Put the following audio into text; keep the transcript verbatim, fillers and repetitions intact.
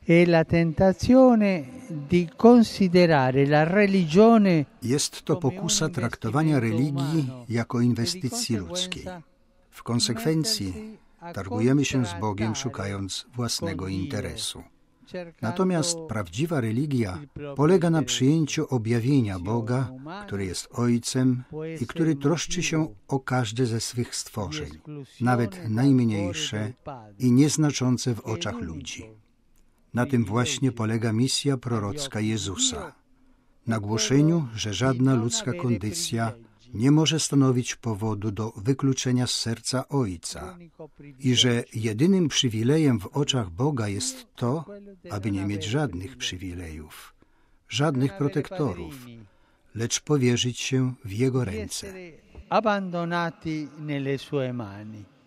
Jest to pokusa traktowania religii jako inwestycji ludzkiej. W konsekwencji targujemy się z Bogiem, szukając własnego interesu. Natomiast prawdziwa religia polega na przyjęciu objawienia Boga, który jest Ojcem i który troszczy się o każde ze swych stworzeń, nawet najmniejsze i nieznaczące w oczach ludzi. Na tym właśnie polega misja prorocka Jezusa. Na głoszeniu, że żadna ludzka kondycja nie może stanowić powodu do wykluczenia z serca Ojca i że jedynym przywilejem w oczach Boga jest to, aby nie mieć żadnych przywilejów, żadnych protektorów, lecz powierzyć się w Jego ręce. Abbandonati nelle sue mani.